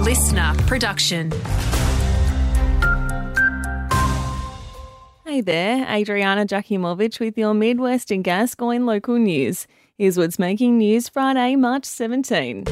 listener production. Hey there, Adriana Jakimovic with your Midwest and Gascoyne local news. Here's what's making news Friday, March 17.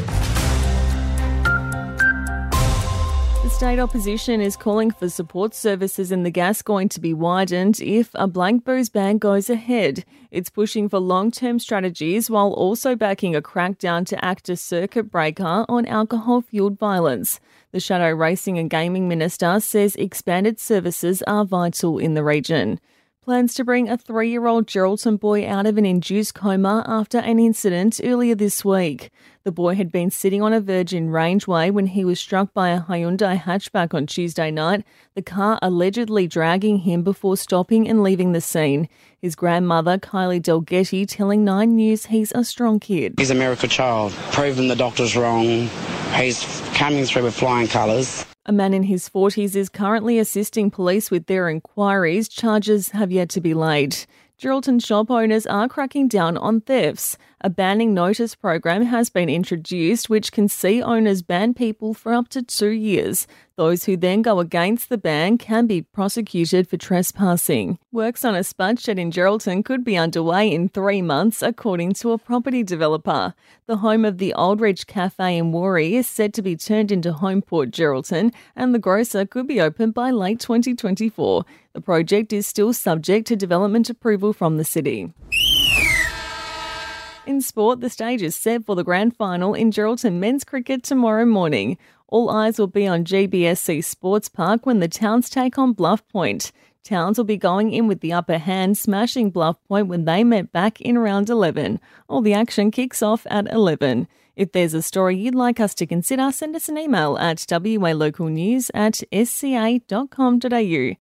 The state opposition is calling for support services in the Gascoyne to be widened if a blank booze ban goes ahead. It's pushing for long-term strategies while also backing a crackdown to act as circuit breaker on alcohol-fuelled violence. The Shadow Racing and Gaming Minister says expanded services are vital in the region. Plans to bring a 3-year-old Geraldton boy out of an induced coma after an incident earlier this week. The boy had been sitting on a Virgin Rangeway when he was struck by a Hyundai hatchback on Tuesday night, the car allegedly dragging him before stopping and leaving the scene. His grandmother, Kylie Delgetti, telling 9 News he's a strong kid. He's a miracle child, proving the doctors wrong. He's coming through with flying colours. A man in his 40s is currently assisting police with their inquiries. Charges have yet to be laid. Geraldton shop owners are cracking down on thefts. A banning notice program has been introduced which can see owners ban people for up to 2 years. Those who then go against the ban can be prosecuted for trespassing. Works on a spud shed in Geraldton could be underway in 3 months, according to a property developer. The home of the Aldridge Cafe in Warrie is said to be turned into Homeport Geraldton, and the grocer could be opened by late 2024. The project is still subject to development approval from the city. In sport, the stage is set for the grand final in Geraldton men's cricket tomorrow morning. All eyes will be on GBSC Sports Park when the Towns take on Bluff Point. Towns will be going in with the upper hand, smashing Bluff Point when they met back in round 11. All the action kicks off at 11. If there's a story you'd like us to consider, send us an email at walocalnews@sca.com.au.